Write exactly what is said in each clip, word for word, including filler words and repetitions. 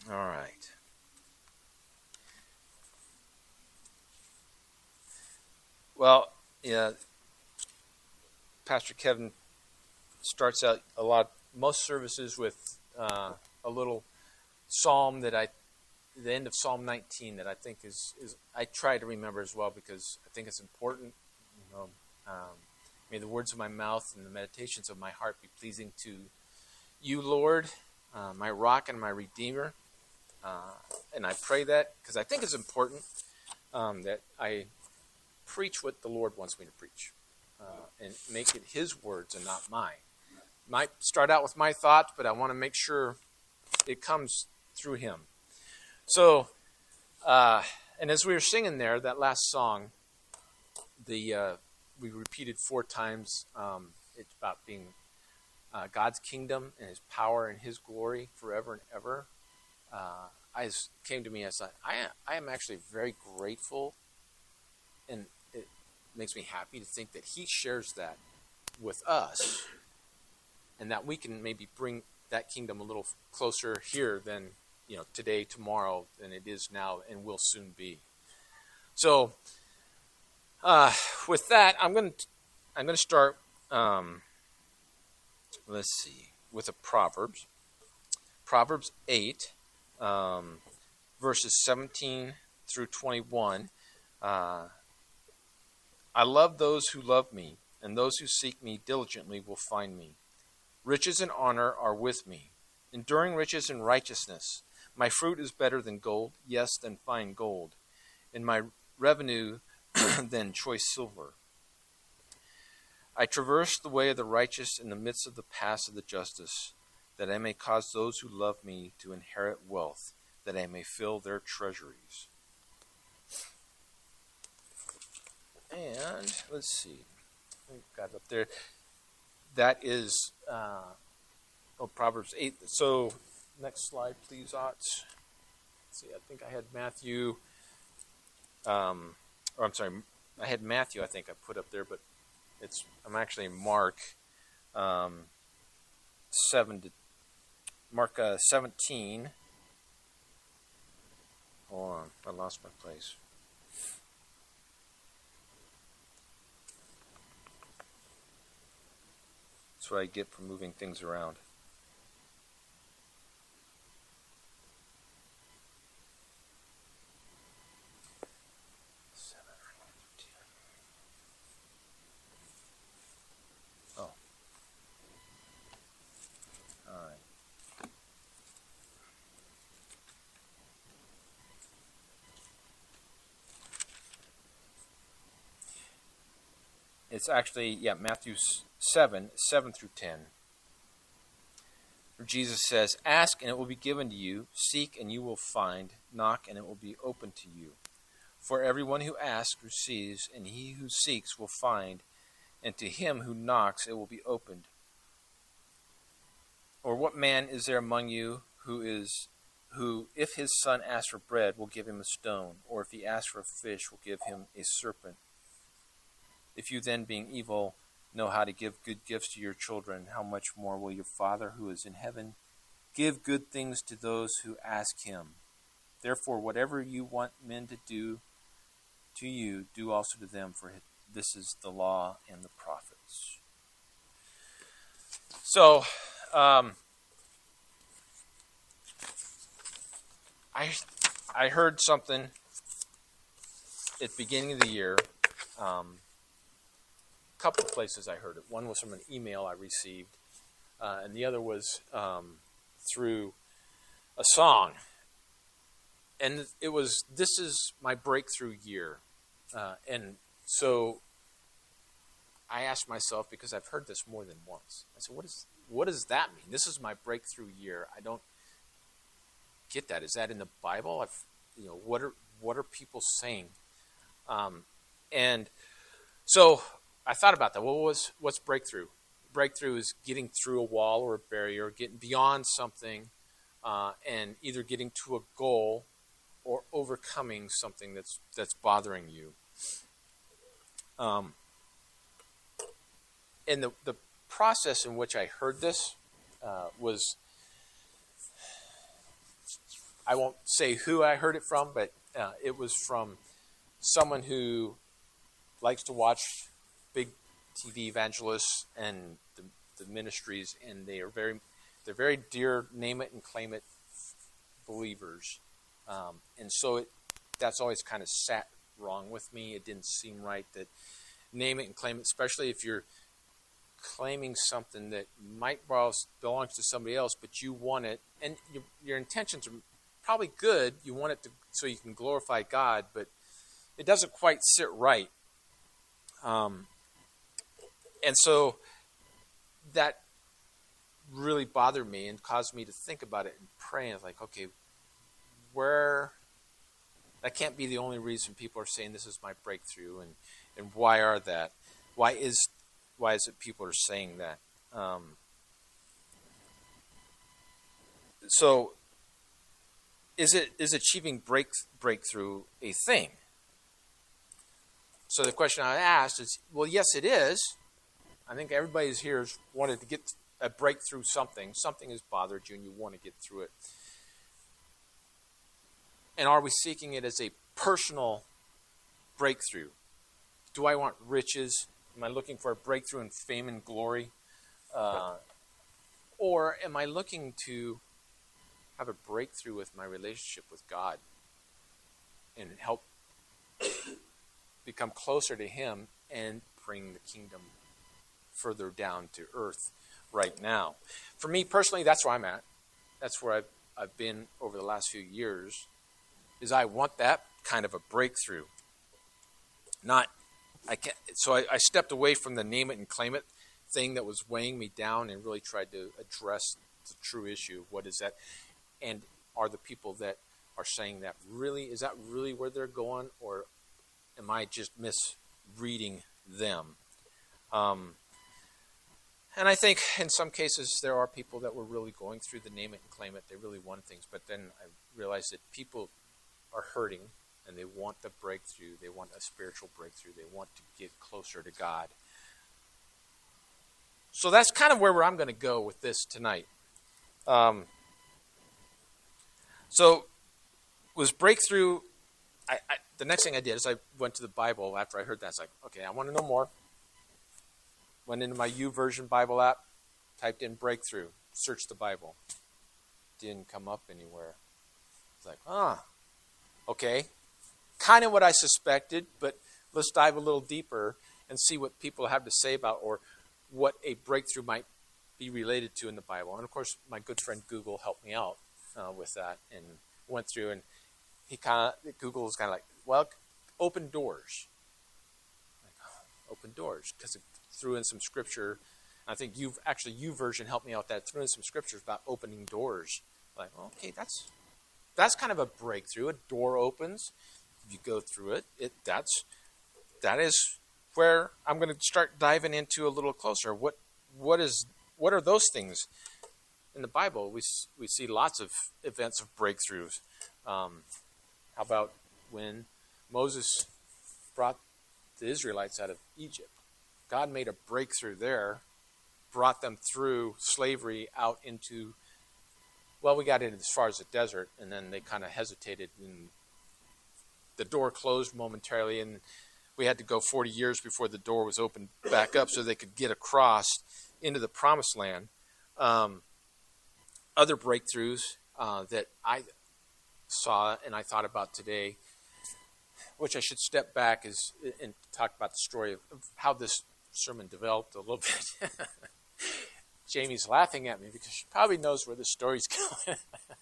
All right. Well, yeah, Pastor Kevin starts out a lot, most services with uh, a little psalm that I, the end of Psalm nineteen that I think is, is I try to remember as well because I think it's important. You know, um, may the words of my mouth and the meditations of my heart be pleasing to you, Lord, uh, my rock and my redeemer. Uh, and I pray that because I think it's important um, that I preach what the Lord wants me to preach uh, and make it His words and not mine. Might start out with my thoughts, but I want to make sure it comes through Him. So, uh, and as we were singing there, that last song, the uh, we repeated four times. Um, it's about being uh, God's kingdom and His power and His glory forever and ever. Uh, I just came to me as I, I, I am actually very grateful, and it makes me happy to think that He shares that with us, and that we can maybe bring that kingdom a little closer here than you know today, tomorrow, than it is now, and will soon be. So, uh, with that, I'm going to I'm going to start. Um, let's see, with a Proverbs, Proverbs eight. Um, verses seventeen through twenty-one. Uh, I love those who love me, and those who seek me diligently will find me. Riches and honor are with me, enduring riches and righteousness. My fruit is better than gold, yes, than fine gold, and my revenue than choice silver. I traverse the way of the righteous in the midst of the paths of the justice, that I may cause those who love me to inherit wealth, that I may fill their treasuries. And let's see, we've got it up there. That is uh, oh, Proverbs eight. So next slide, please, Otts. Let's see, I think I had Matthew. Um, or I'm sorry, I had Matthew. I think I put up there, but it's I'm actually Mark um, seven to. Mark uh, seventeen. Hold on, I lost my place. That's what I get for moving things around. Oh. All right. It's actually, yeah, Matthew seven, seven through ten. Where Jesus says, ask and it will be given to you, seek and you will find, knock and it will be open to you. For everyone who asks receives, and he who seeks will find, and to him who knocks it will be opened. Or what man is there among you who is who, if his son asks for bread, will give him a stone, or if he asks for a fish, will give him a serpent? If you then, being evil, know how to give good gifts to your children, how much more will your Father who is in heaven give good things to those who ask him? Therefore, whatever you want men to do to you, do also to them, for this is the law and the prophets. So, um, I I heard something at the beginning of the year. Um, a couple of places I heard it. One was from an email I received, uh, and the other was um, through a song. And it was, this is my breakthrough year. Uh, and so I asked myself, because I've heard this more than once, I said, what is what does that mean? This is my breakthrough year. I don't get that. Is that in the Bible? I've, you know, what are what are people saying? Um, and so I thought about that. What was what's breakthrough? Breakthrough is getting through a wall or a barrier, getting beyond something, uh, and either getting to a goal or overcoming something that's that's bothering you. Um, and the the process in which I heard this uh, was I won't say who I heard it from, but uh, it was from someone who likes to watch big T V evangelists and the, the ministries, and they are very, they're very dear, name it and claim it believers, um, and so it, that's always kind of sat wrong with me. It didn't seem right that name it and claim it, especially if you're claiming something that might belong to somebody else, but you want it, and your, your intentions are probably good. You want it to so you can glorify God, but it doesn't quite sit right. Um, and so that really bothered me and caused me to think about it and pray. And like, okay, where that can't be the only reason people are saying this is my breakthrough, and, and why are that? Why is why is it people are saying that? Um, so is it is achieving break, breakthrough a thing? So the question I asked is, well, yes, it is. I think everybody's here has wanted to get a breakthrough something. Something has bothered you and you want to get through it. And are we seeking it as a personal breakthrough? Do I want riches? Am I looking for a breakthrough in fame and glory? Uh, or am I looking to have a breakthrough with my relationship with God and help become closer to Him and bring the kingdom further down to earth right now? For me personally, that's where I'm at. That's where I've, I've been over the last few years, is I want that kind of a breakthrough. Not, I can't, so I, I stepped away from the name it and claim it thing that was weighing me down and really tried to address the true issue. What is that? And are the people that are saying that really, is that really where they're going, or am I just misreading them? Um, and I think in some cases there are people that were really going through the name it and claim it. They really want things, but then I realized that people are hurting and they want the breakthrough. They want a spiritual breakthrough. They want to get closer to God. So that's kind of where I'm going to go with this tonight. Um, so was breakthrough, I, I, the next thing I did is I went to the Bible after I heard that. It's like, okay, I want to know more. Went into my YouVersion Bible app, typed in breakthrough, searched the Bible. Didn't come up anywhere. It's like, ah, okay. Kind of what I suspected, but let's dive a little deeper and see what people have to say about, or what a breakthrough might be related to in the Bible. And of course, my good friend Google helped me out uh, with that, and went through, and he kind of, Google was kind of like, well, open doors. Like, oh, open doors, because it threw in some scripture. I think you've actually YouVersion helped me out with that. Threw in some scriptures about opening doors. Like, well, okay, that's that's kind of a breakthrough. A door opens. If you go through it, it that's that is where I'm going to start diving into a little closer. What what is what are those things in the Bible? We we see lots of events of breakthroughs. Um, how about when Moses brought the Israelites out of Egypt? God made a breakthrough there, brought them through slavery out into, well, we got in as far as the desert, and then they kind of hesitated, and the door closed momentarily, and we had to go forty years before the door was opened back up so they could get across into the promised land. Um, other breakthroughs uh, that I saw and I thought about today, which I should step back is and talk about the story of, of how this sermon developed a little bit. Jamie's laughing at me because she probably knows where this story's going.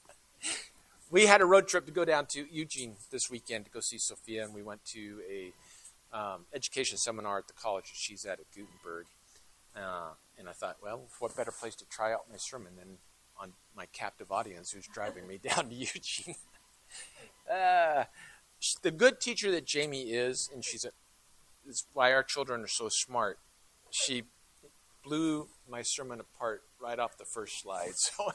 We had a road trip to go down to Eugene this weekend to go see Sophia, and we went to a um, education seminar at the college that she's at at Gutenberg. Uh, and I thought, well, what better place to try out my sermon than on my captive audience who's driving me down to Eugene. uh, the good teacher that Jamie is, and she's a, is why our children are so smart, she blew my sermon apart right off the first slide. So,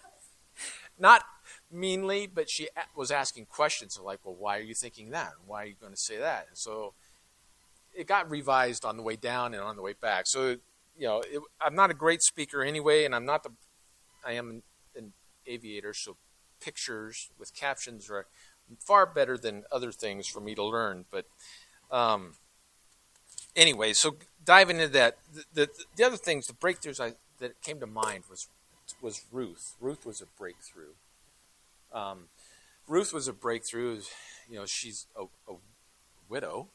not meanly, but she was asking questions like, well, why are you thinking that? Why are you going to say that? And so it got revised on the way down and on the way back. So, you know, it, I'm not a great speaker anyway, and I'm not the, I am an, an aviator, so pictures with captions are far better than other things for me to learn. But um, anyway, so diving into that, the, the, the other things, the breakthroughs I, that came to mind was was Ruth. Ruth was a breakthrough. Um, Ruth was a breakthrough. You know, she's a, a widow,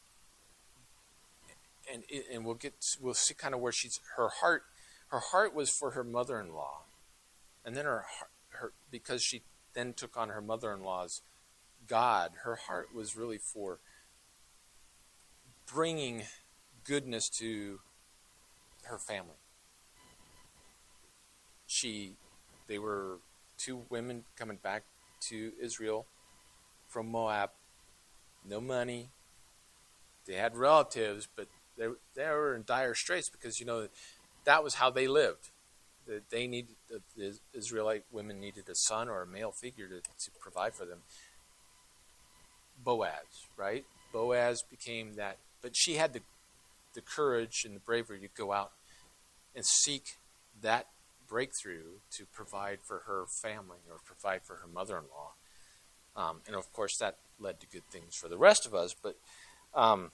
and and we'll get we'll see kind of where she's her heart. Her heart was for her mother-in-law, and then her her because she then took on her mother-in-law's God. Her heart was really for bringing goodness to her family. She, they were two women coming back to Israel from Moab. No money. They had relatives, but they they were in dire straits because, you know, that was how they lived. They needed, the Israelite women needed a son or a male figure to, to provide for them. Boaz, right? Boaz became that, but she had the the courage and the bravery to go out and seek that breakthrough to provide for her family or provide for her mother-in-law. Um, and of course that led to good things for the rest of us, but um,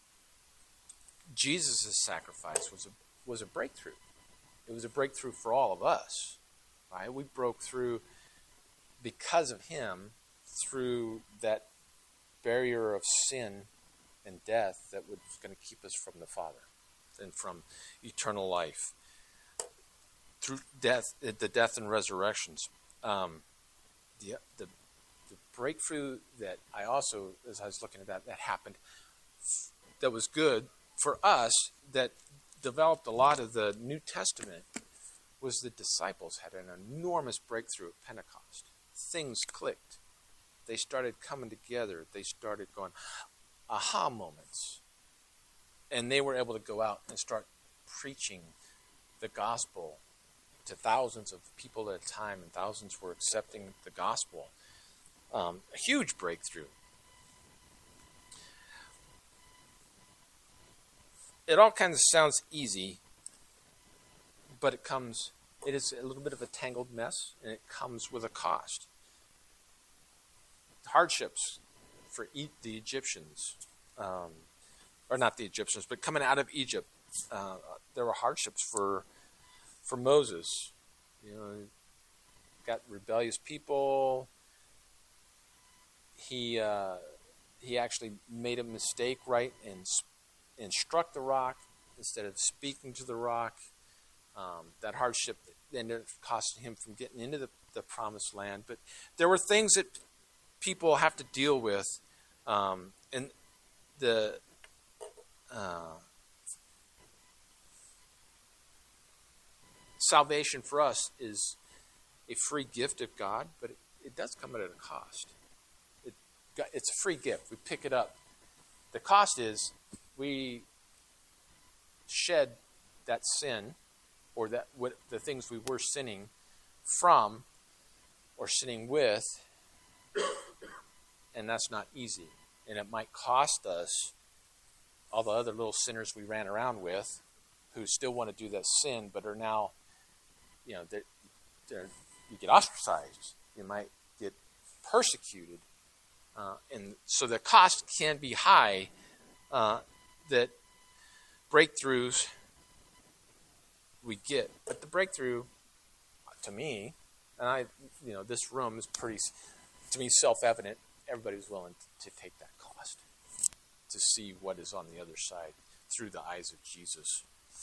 Jesus' sacrifice was a, was a breakthrough. It was a breakthrough for all of us, right? We broke through because of him through that barrier of sin and death that was going to keep us from the Father and from eternal life. Through death, the death and resurrections. Um, the, the the breakthrough that I also, as I was looking at that, that happened, that was good for us, that developed a lot of the New Testament, was the disciples had an enormous breakthrough at Pentecost. Things clicked. They started coming together. They started going, aha moments. And they were able to go out and start preaching the gospel to thousands of people at a time, and thousands were accepting the gospel. Um, a huge breakthrough. It all kind of sounds easy, but it comes, it is a little bit of a tangled mess, and it comes with a cost. Hardships for e- the Egyptians, um, or not the Egyptians, but coming out of Egypt, uh, there were hardships for for Moses. You know, got rebellious people. He uh, he actually made a mistake, right, and and struck the rock instead of speaking to the rock. Um, that hardship ended up costing him from getting into the, the promised land. But there were things that people have to deal with, um, and the uh, salvation for us is a free gift of God, but it, it does come at a cost. It, it's a free gift. We pick it up. The cost is we shed that sin, or that what the things we were sinning from or sinning with, and that's not easy. And it might cost us all the other little sinners we ran around with who still want to do that sin, but are now, you know, they're, they're, you get ostracized. You might get persecuted. Uh, and so the cost can be high, uh, that breakthroughs we get. But the breakthrough, to me, and I, you know, this room is pretty, to me, self-evident. Everybody's willing to, to take that cost to see what is on the other side through the eyes of Jesus.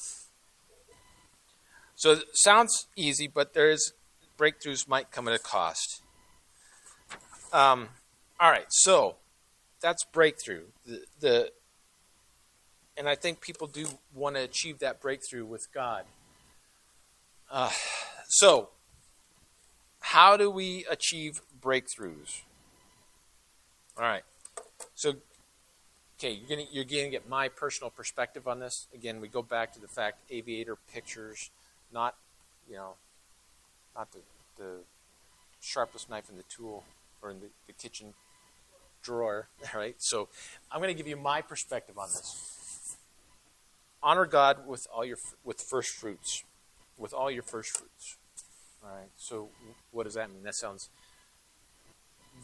So it sounds easy, but there is breakthroughs might come at a cost. Um, all right, so that's breakthrough. The, the and I think people do want to achieve that breakthrough with God. Uh, so, how do we achieve breakthroughs? All right. So, okay, you're gonna you're gonna get my personal perspective on this. Again, we go back to the fact aviator pictures, not you know, not the the sharpest knife in the tool or in the, the kitchen drawer. All right. So, I'm going to give you my perspective on this. Honor God with all your with first fruits, with all your first fruits. All right. So, what does that mean? That sounds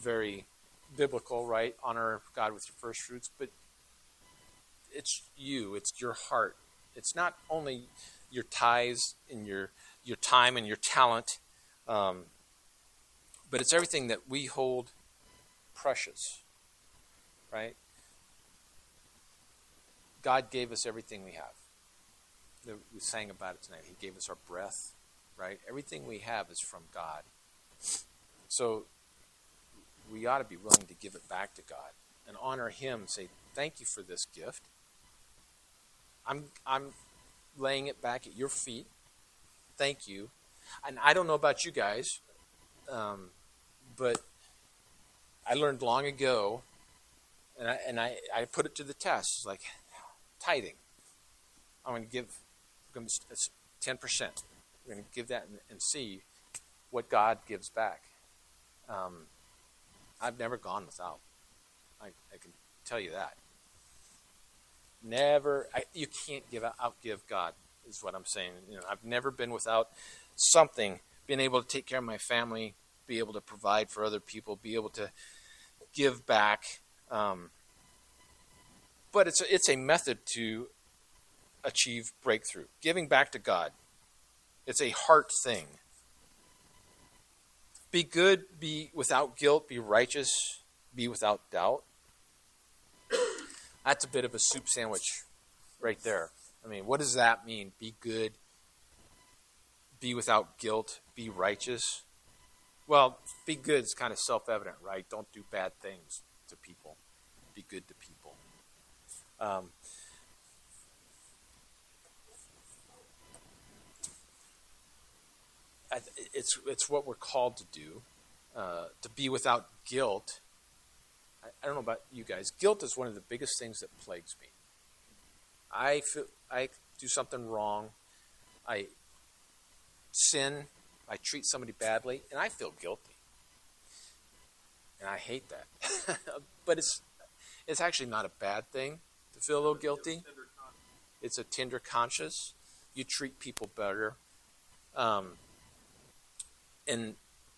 very biblical, right? Honor God with your first fruits, but it's you, it's your heart. It's not only your tithes and your your time and your talent, um, but it's everything that we hold precious, right? God gave us everything we have. We sang about it tonight. He gave us our breath, right? Everything we have is from God. So we ought to be willing to give it back to God and honor Him. Say, thank you for this gift. I'm I'm laying it back at your feet. Thank you. And I don't know about you guys, um, but I learned long ago, and I and I, I put it to the test, like tithing. I'm going to give ten percent. We're going to give that and, and see what God gives back. Um, I've never gone without. I, I can tell you that. Never. I, you can't give out, outgive God, is what I'm saying. You know, I've never been without something. Been able to take care of my family, be able to provide for other people, be able to give back. Um, but it's a, it's a method to achieve breakthrough. Giving back to God. It's a heart thing. Be good, be without guilt, be righteous, be without doubt. That's a bit of a soup sandwich right there. I mean, what does that mean? Be good, be without guilt, be righteous. Well, be good is kind of self-evident, right? Don't do bad things to people. Be good to people. Um, It's it's what we're called to do, uh, to be without guilt. I, I don't know about you guys. Guilt is one of the biggest things that plagues me. I feel I do something wrong. I sin. I treat somebody badly, and I feel guilty. And I hate that. But it's it's actually not a bad thing to feel a little guilty. It's a tender conscience. You treat people better. Um, And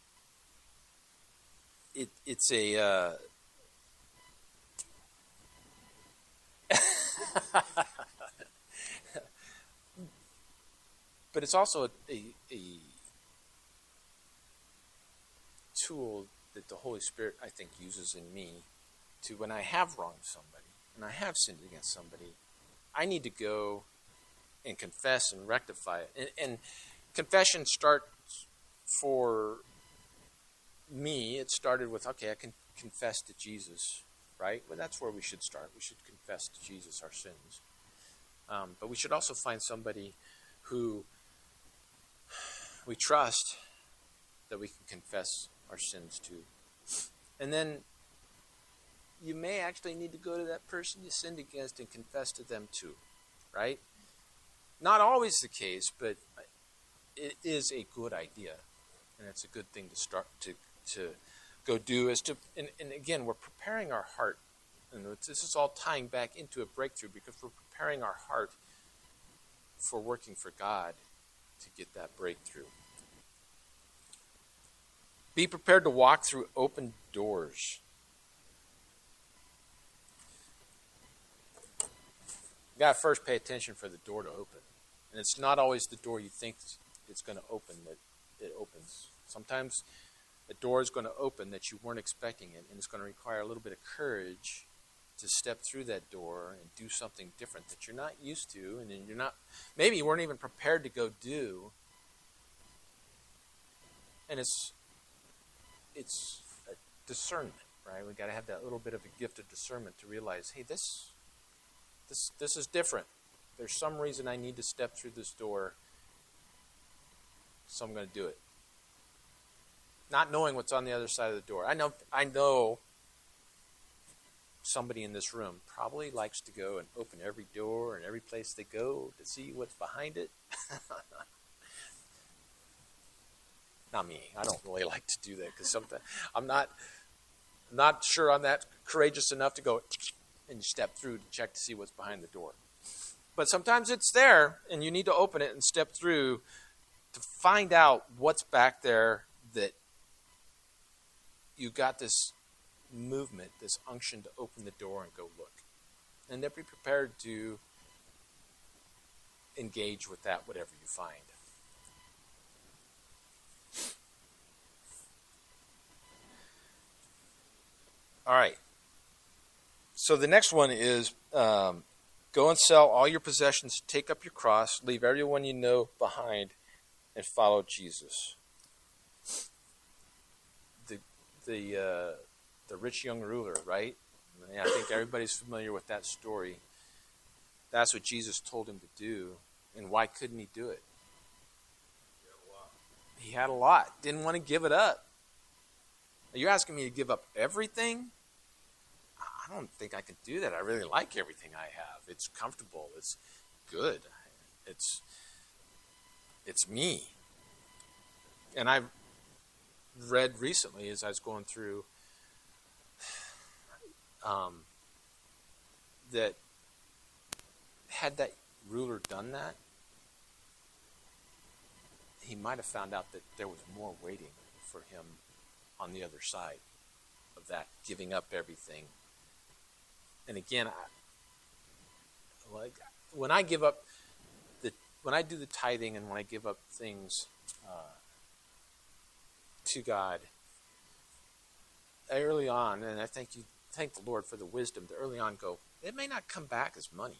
it it's a uh, but it's also a, a, a tool that the Holy Spirit, I think, uses in me to, when I have wronged somebody and I have sinned against somebody, I need to go and confess and rectify it. And, and confession starts for me, it started with, okay, I can confess to Jesus, right? Well, that's where we should start. We should confess to Jesus our sins. Um, but we should also find somebody who we trust that we can confess our sins to. And then you may actually need to go to that person you sinned against and confess to them too, right? Not always the case, but it is a good idea. And it's a good thing to start to to go do is to, and, and again, we're preparing our heart. And this is all tying back into a breakthrough because we're preparing our heart for working for God to get that breakthrough. Be prepared to walk through open doors. You got to first pay attention for the door to open. And it's not always the door you think it's going to open that it opens. Sometimes a door is going to open that you weren't expecting it, and it's going to require a little bit of courage to step through that door and do something different that you're not used to, and then you're not, maybe you weren't even prepared to go do. And it's it's a discernment, right? We got to have that little bit of a gift of discernment to realize, hey, this this this is different. There's some reason I need to step through this door, so I'm going to do it. Not knowing what's on the other side of the door. I know I know somebody in this room probably likes to go and open every door and every place they go to see what's behind it. Not me. I don't really like to do that because sometimes I'm not not sure I'm that courageous enough to go and step through to check to see what's behind the door. But sometimes it's there, and you need to open it and step through to find out what's back there that you got this movement, this unction to open the door and go look. And then be prepared to engage with that, whatever you find. All right. So the next one is um, go and sell all your possessions, take up your cross, leave everyone you know behind, and follow Jesus. The the uh, the rich young ruler, right? I think everybody's familiar with that story. That's what Jesus told him to do, and why couldn't he do it? He had a lot. Didn't want to give it up. Are you asking me to give up everything? I don't think I can do that. I really like everything I have. It's comfortable. It's good. It's it's me. And I read recently as I was going through um, that had that ruler done that, he might have found out that there was more waiting for him on the other side of that, giving up everything. And again, I, like when I give up the when I do the tithing and when I give up things uh, to God early on, and I thank you, thank the Lord for the wisdom to early on go. It may not come back as money.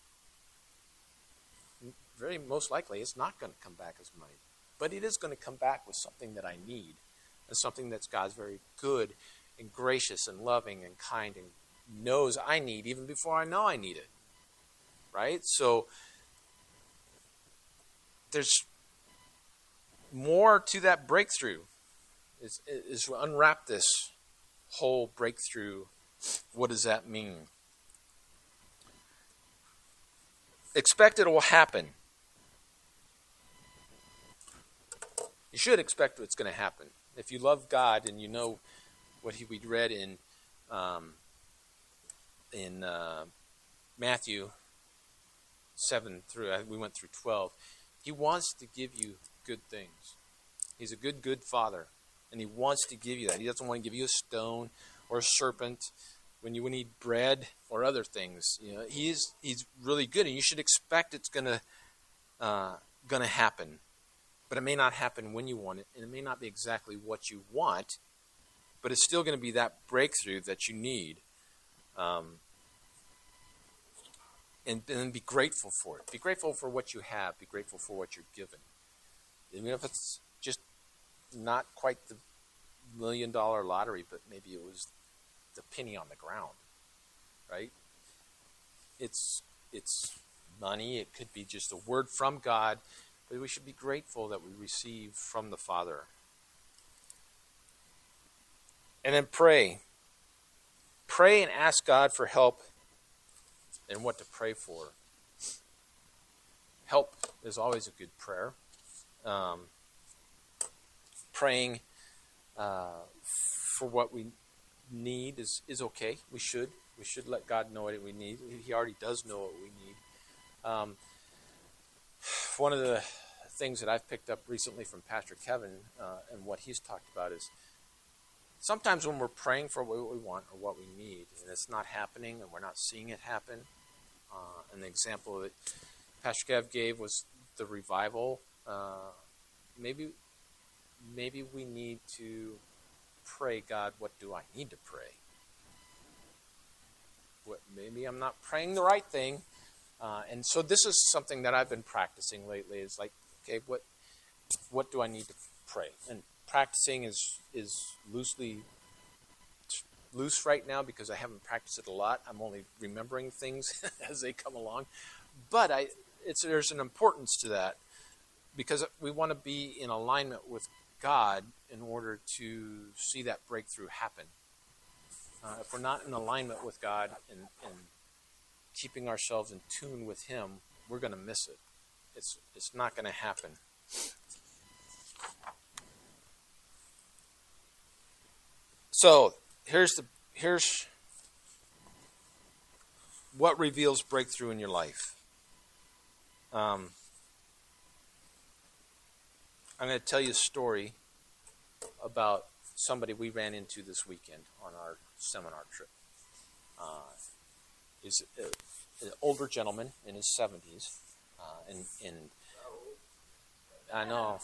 Very most likely, it's not going to come back as money, but it is going to come back with something that I need, and something that's God's very good and gracious and loving and kind and knows I need even before I know I need it. Right? So there's more to that breakthrough. Is is to unwrap this whole breakthrough. What does that mean? Expect it will happen. You should expect what's going to happen. If you love God and you know what he, we read in um, in uh, Matthew seven through, we went through twelve. He wants to give you good things. He's a good, good father, and he wants to give you that. He doesn't want to give you a stone or a serpent when you need bread or other things. You know, he's he's really good, and you should expect it's gonna uh, gonna happen. But it may not happen when you want it, and it may not be exactly what you want, but it's still going to be that breakthrough that you need. Um, and, and be grateful for it. Be grateful for what you have. Be grateful for what you're given. Even if it's just not quite the million dollar lottery, but maybe it was the penny on the ground, right? It's it's money. It could be just a word from God. But we should be grateful that we receive from the Father. And then pray. Pray and ask God for help and what to pray for. Help is always a good prayer. Um, praying uh, for what we need is, is okay. We should. We should let God know what we need. He already does know what we need. Um, one of the things that I've picked up recently from Pastor Kevin uh, and what he's talked about is sometimes when we're praying for what we want or what we need and it's not happening and we're not seeing it happen, uh, and the example that Pastor Kev gave was the revival. Uh, maybe, maybe we need to pray, God, what do I need to pray? What, maybe I'm not praying the right thing. Uh, and so this is something that I've been practicing lately. Is like, okay, what what do I need to pray? And practicing is is loosely loose right now because I haven't practiced it a lot. I'm only remembering things as they come along. But I, it's there's an importance to that because we want to be in alignment with God in order to see that breakthrough happen. Uh, if we're not in alignment with God and, and keeping ourselves in tune with Him, we're going to miss it. It's it's not going to happen. So here's the here's what reveals breakthrough in your life. Um, I'm going to tell you a story about somebody we ran into this weekend on our seminar trip. Uh, is a, an older gentleman in his seventies, uh, and, and I know.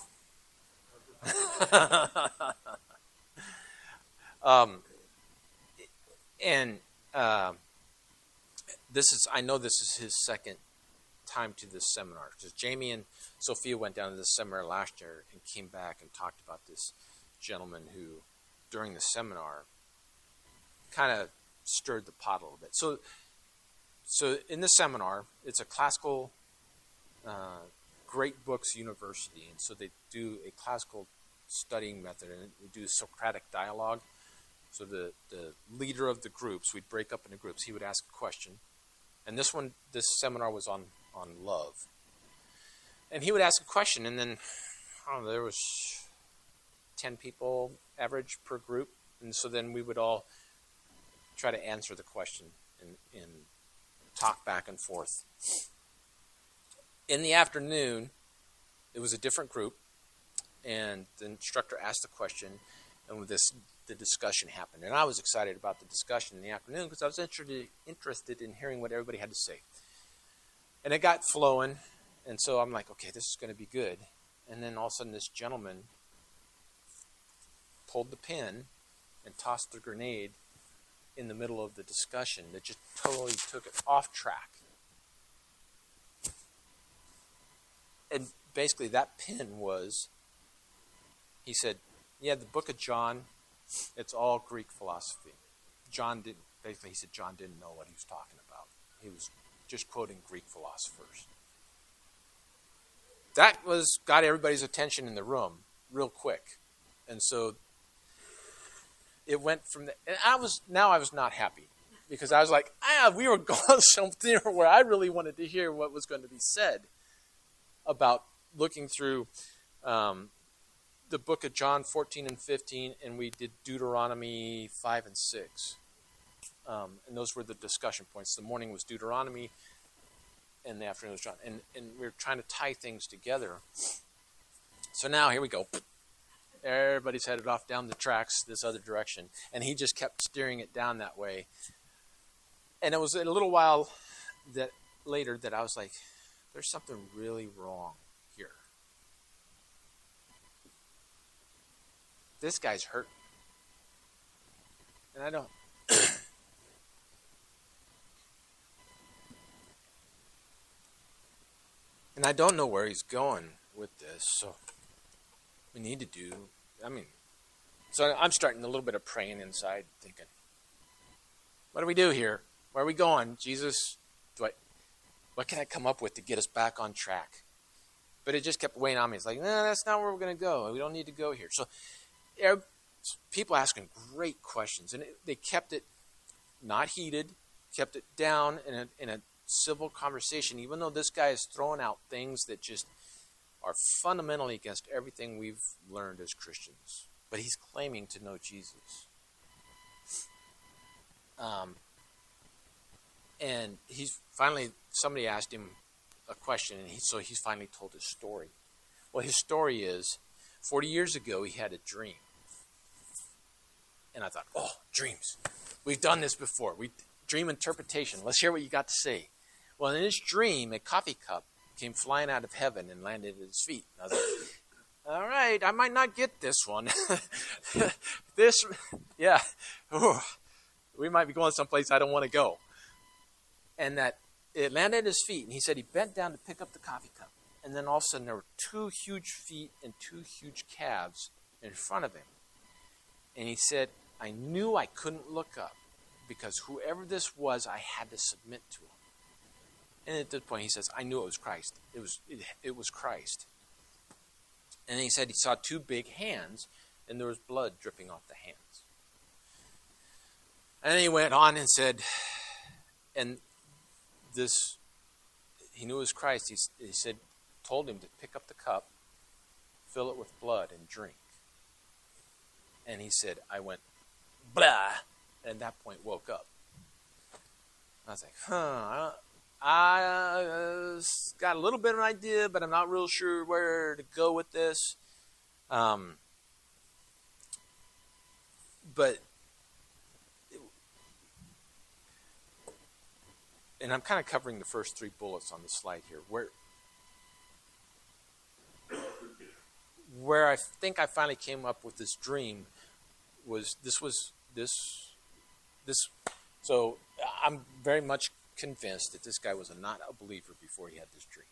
um, and uh, this is I know this is his second time to this seminar, because Jamie and Sophia went down to this seminar last year and came back and talked about this gentleman who, during the seminar, kind of stirred the pot a little bit. So, so in the seminar, it's a classical uh, Great Books University, and so they do a classical studying method, and we do Socratic dialogue. So the, the leader of the groups, we'd break up into groups, he would ask a question, and this one, this seminar was on, on love. And he would ask a question, and then I don't know, there was ten people average per group, and so then we would all try to answer the question and, and talk back and forth. In the afternoon, it was a different group, and the instructor asked the question, and with this, the discussion happened. And I was excited about the discussion in the afternoon because I was interested interested in hearing what everybody had to say. And it got flowing, and so I'm like, okay, this is going to be good. And then all of a sudden, this gentleman pulled the pin and tossed the grenade in the middle of the discussion that just totally took it off track. And basically that pin was, he said, yeah, the book of John, it's all Greek philosophy. John didn't, basically he said John didn't know what he was talking about. He was just quoting Greek philosophers. That was, got everybody's attention in the room real quick. And so it went from the, and I was, now I was not happy. Because I was like, ah, we were going somewhere where I really wanted to hear what was going to be said about looking through um, the book of John fourteen and fifteen, and we did Deuteronomy five and six. Um, and those were the discussion points. The morning was Deuteronomy, and the afternoon was John. And, and we were trying to tie things together. So now, here we go. Everybody's headed off down the tracks this other direction. And he just kept steering it down that way. And it was a little while that later that I was like, there's something really wrong here. This guy's hurt. And I don't... and I don't know where he's going with this, so we need to do... I mean... So I'm starting a little bit of praying inside, thinking, what do we do here? Where are we going? Jesus, do I... what can I come up with to get us back on track? But it just kept weighing on me. It's like, no, nah, that's not where we're going to go. We don't need to go here. So people asking great questions, and it, they kept it not heated, kept it down in a, in a civil conversation, even though this guy is throwing out things that just are fundamentally against everything we've learned as Christians. But he's claiming to know Jesus. Um, and he's finally, somebody asked him a question, and he, so he's finally told his story. Well, his story is, forty years ago, he had a dream. And I thought, oh, dreams. We've done this before. We dream interpretation. Let's hear what you got to say. Well, in his dream, a coffee cup came flying out of heaven and landed at his feet. And I was like, all right, I might not get this one. this, yeah, Ooh, we might be going someplace I don't want to go. And that it landed at his feet, and he said he bent down to pick up the coffee cup. And then all of a sudden, there were two huge feet and two huge calves in front of him. And he said, I knew I couldn't look up because whoever this was, I had to submit to him. And at this point, he says, I knew it was Christ. It was it, it was Christ. And then he said he saw two big hands, and there was blood dripping off the hands. And then he went on and said, and this, he knew it was Christ. He, he said, told him to pick up the cup, fill it with blood, and drink. And he said, I went, blah, and at that point woke up. I was like, huh, I uh, got a little bit of an idea, but I'm not real sure where to go with this. Um, but, and I'm kind of covering the first three bullets on the slide here, where where I think I finally came up with this dream was this was this this so I'm very much convinced that this guy was a, not a believer before he had this dream,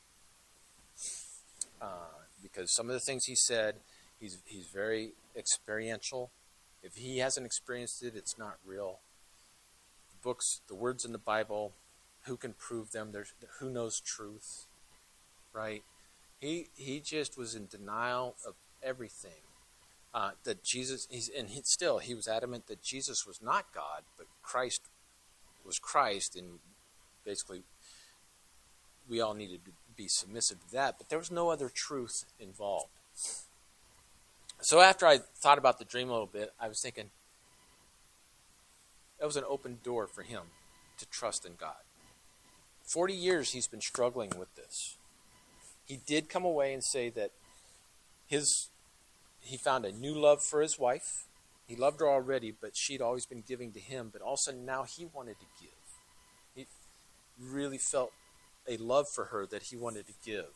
uh, because some of the things he said, he's he's very experiential. If he hasn't experienced it, it's not real. The books, the words in the Bible, who can prove them? There's who knows truth, right? He he just was in denial of everything. Uh, that Jesus, he's, and he, still he was adamant that Jesus was not God, but Christ was Christ, and basically we all needed to be submissive to that. But there was no other truth involved. So after I thought about the dream a little bit, I was thinking that was an open door for him to trust in God. Forty years he's been struggling with this. He did come away and say that his he found a new love for his wife. He loved her already, but she'd always been giving to him. But all of a sudden now he wanted to give. He really felt a love for her that he wanted to give.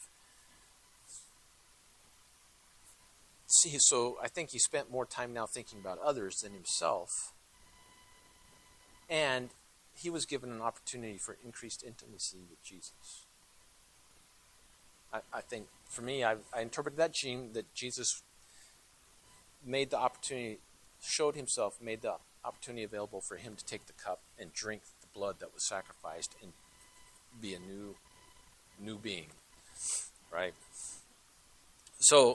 See, so I think he spent more time now thinking about others than himself. And he was given an opportunity for increased intimacy with Jesus. I, I think, for me, I, I interpreted that dream that Jesus made the opportunity, showed himself, made the opportunity available for him to take the cup and drink the blood that was sacrificed and be a new, new being, right? So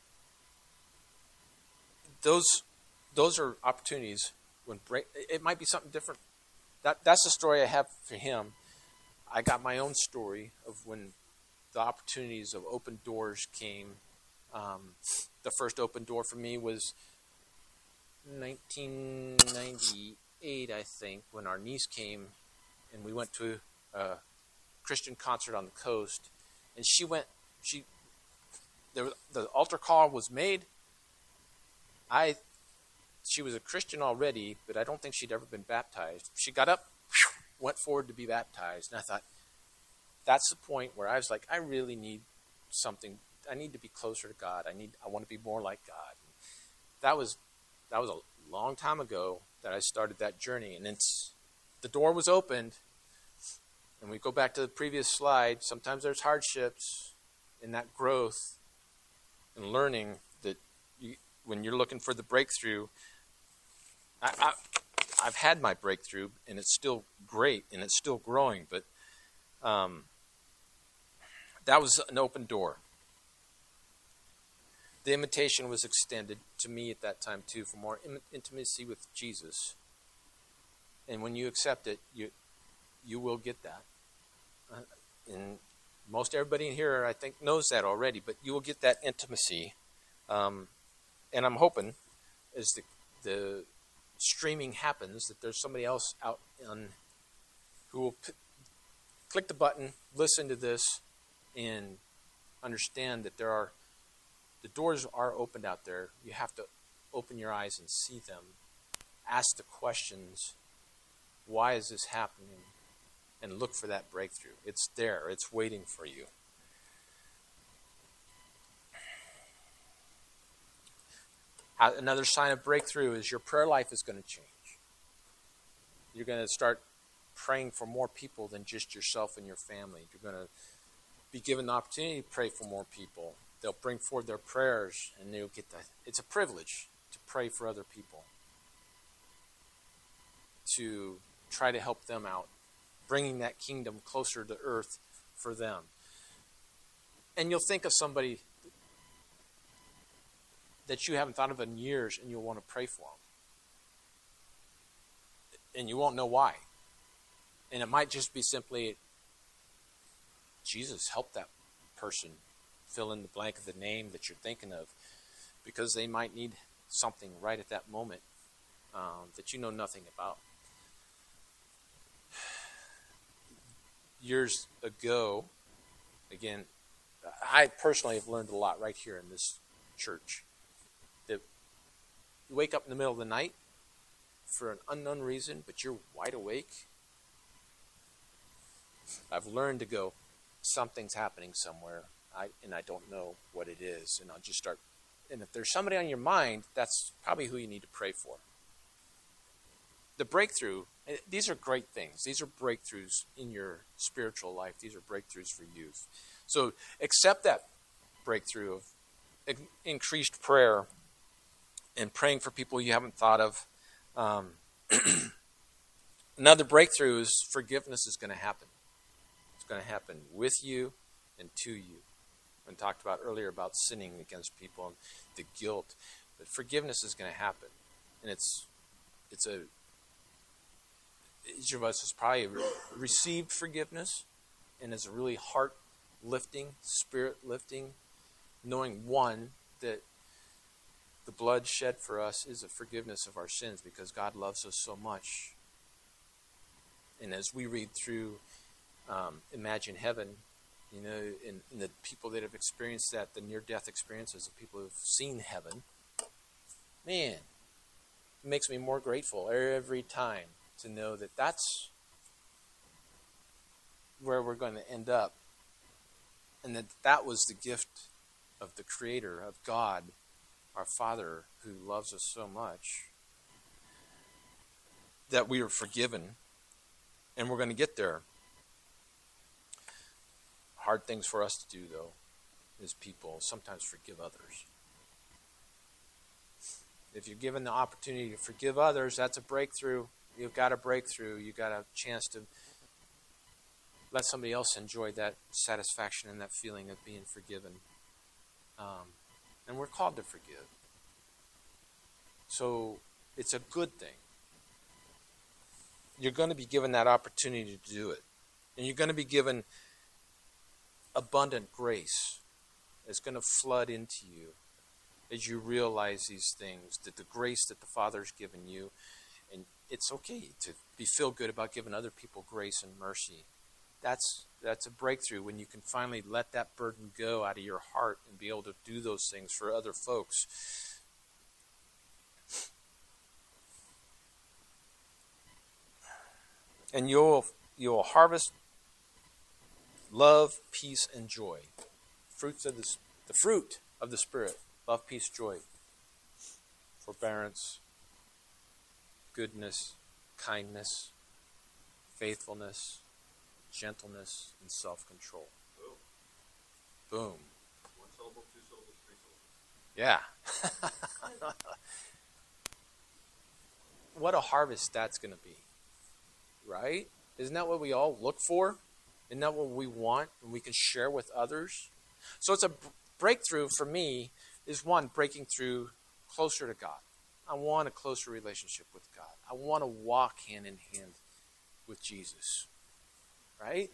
those those are opportunities when break. It might be something different. That that's the story I have for him. I got my own story of when the opportunities of open doors came. Um, the first open door for me was nineteen ninety-eight, I think, when our niece came and we went to a Christian concert on the coast. And she went, she, there was, the altar call was made. I, she was a Christian already, but I don't think she'd ever been baptized. She got up, went forward to be baptized, and I thought, that's the point where I was like, I really need something. I need to be closer to God. I need. I want to be more like God. That was that was a long time ago that I started that journey, and it's the door was opened. And we go back to the previous slide. Sometimes there's hardships in that growth and learning that you, when you're looking for the breakthrough. I, I, I've had my breakthrough, and it's still great, and it's still growing. But um, that was an open door. The invitation was extended to me at that time, too, for more in- intimacy with Jesus. And when you accept it, you you will get that. Uh, and most everybody in here, I think, knows that already, but you will get that intimacy. Um, and I'm hoping, as the, the streaming happens, that there's somebody else out on who will p- click the button, listen to this, and understand that there are the doors are opened out there. You have to open your eyes and see them. Ask the questions. Why is this happening? And look for that breakthrough. It's there. It's waiting for you. Another sign of breakthrough is your prayer life is going to change. You're going to start praying for more people than just yourself and your family. You're going to be given the opportunity to pray for more people. They'll bring forward their prayers, and they'll get that. It's a privilege to pray for other people, to try to help them out, bringing that kingdom closer to earth for them. And you'll think of somebody that you haven't thought of in years, and you'll want to pray for them. And you won't know why. And it might just be simply, Jesus, help that person. Fill in the blank of the name that you're thinking of, because they might need something right at that moment um, that you know nothing about. Years ago, again, I personally have learned a lot right here in this church. That you wake up in the middle of the night for an unknown reason, but you're wide awake, I've learned to go, something's happening somewhere, I, and I don't know what it is. And I'll just start, and if there's somebody on your mind, that's probably who you need to pray for. The breakthrough, these are great things. These are breakthroughs in your spiritual life. These are breakthroughs for youth. So accept that breakthrough of increased prayer and praying for people you haven't thought of. Um, another breakthrough is forgiveness is going to happen. It's going to happen with you and to you. We talked about earlier about sinning against people and the guilt, but forgiveness is going to happen, and it's it's a each of us has probably re- received forgiveness, and it's a really heart lifting, spirit lifting, knowing one that the blood shed for us is a forgiveness of our sins because God loves us so much. And as we read through um, Imagine Heaven, you know, and, and the people that have experienced that, the near-death experiences, the people who have seen heaven, man, it makes me more grateful every time to know that that's where we're going to end up, and that that was the gift of the Creator, of God, our Father, who loves us so much, that we are forgiven, and we're going to get there. Hard things for us to do, though, as people, sometimes forgive others. If you're given the opportunity to forgive others, that's a breakthrough. You've got a breakthrough. You've got a chance to let somebody else enjoy that satisfaction and that feeling of being forgiven. Um, and we're called to forgive. So it's a good thing. You're going to be given that opportunity to do it. And you're going to be given abundant grace. It's going to flood into you as you realize these things, that the grace that the Father's given you, and it's okay to be feel good about giving other people grace and mercy. That's that's a breakthrough when you can finally let that burden go out of your heart and be able to do those things for other folks. And you'll you'll harvest love, peace, and joy. Fruits of the the fruit of the Spirit: love, peace, joy, forbearance, goodness, kindness, faithfulness, gentleness, and self-control. Boom. Boom. One syllable, two syllables, three syllables. Yeah. What a harvest that's going to be. Right? Isn't that what we all look for? Isn't that what we want and we can share with others? So it's a breakthrough for me is one, breaking through closer to God. I want a closer relationship with God. I want to walk hand in hand with Jesus. Right?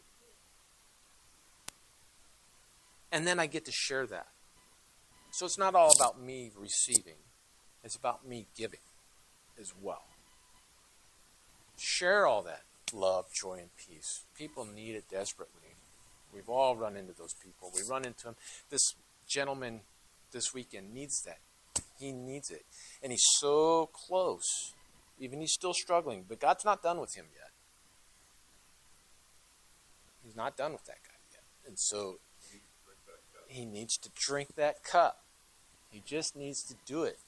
And then I get to share that. So it's not all about me receiving. It's about me giving as well. Share all that love, joy, and peace. People need it desperately. We've all run into those people. We run into them. This gentleman this weekend needs that. He needs it. And he's so close. Even he's still struggling. But God's not done with him yet. He's not done with that guy yet. And so he needs to drink that cup. He just needs to do it.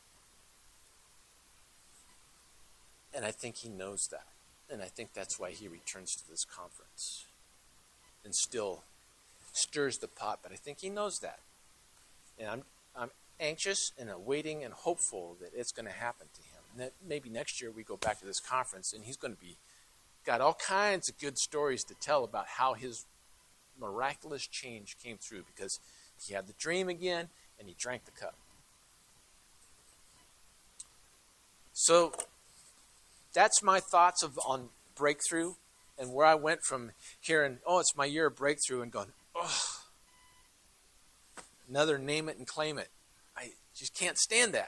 And I think he knows that. And I think that's why he returns to this conference and still stirs the pot. But I think he knows that. And I'm I'm anxious and awaiting and hopeful that it's going to happen to him. And that maybe next year we go back to this conference and he's going to be got all kinds of good stories to tell about how his miraculous change came through because he had the dream again and he drank the cup. So that's my thoughts of on breakthrough and where I went from hearing, oh, it's my year of breakthrough, and going, oh, another name it and claim it. I just can't stand that.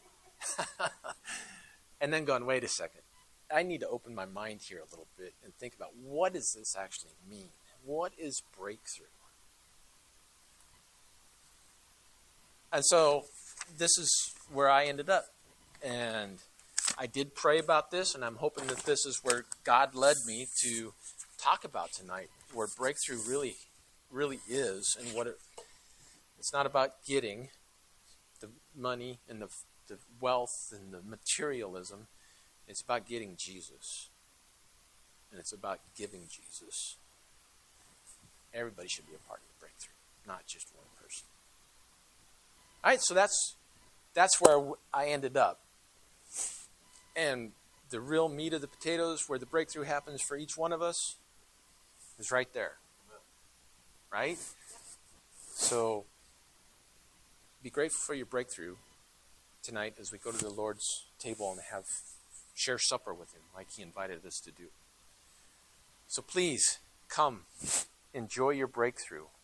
And then going, wait a second. I need to open my mind here a little bit and think about what does this actually mean? What is breakthrough? And so this is where I ended up. And I did pray about this, and I'm hoping that this is where God led me to talk about tonight, where breakthrough really, really is, and what it, it's not about getting the money and the, the wealth and the materialism. It's about getting Jesus, and it's about giving Jesus. Everybody should be a part of the breakthrough, not just one person. All right, so that's that's where I ended up. And the real meat of the potatoes, where the breakthrough happens for each one of us, is right there. Right? So be grateful for your breakthrough tonight as we go to the Lord's table and have share supper with him like he invited us to do. So please come, enjoy your breakthrough.